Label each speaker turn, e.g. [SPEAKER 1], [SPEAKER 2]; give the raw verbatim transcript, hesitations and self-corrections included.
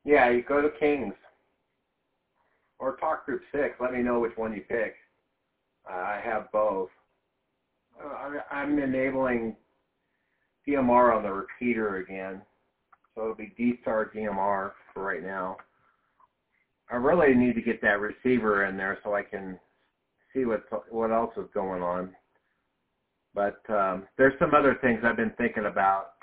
[SPEAKER 1] Yeah, you go to Kings or Talk Group six. Let me know which one you pick. Uh, I have both. Uh, I'm enabling D M R on the repeater again, so it'll be D-Star D M R for right now. I really need to get that receiver in there so I can see what what else is going on. But um, there's some other things I've been thinking about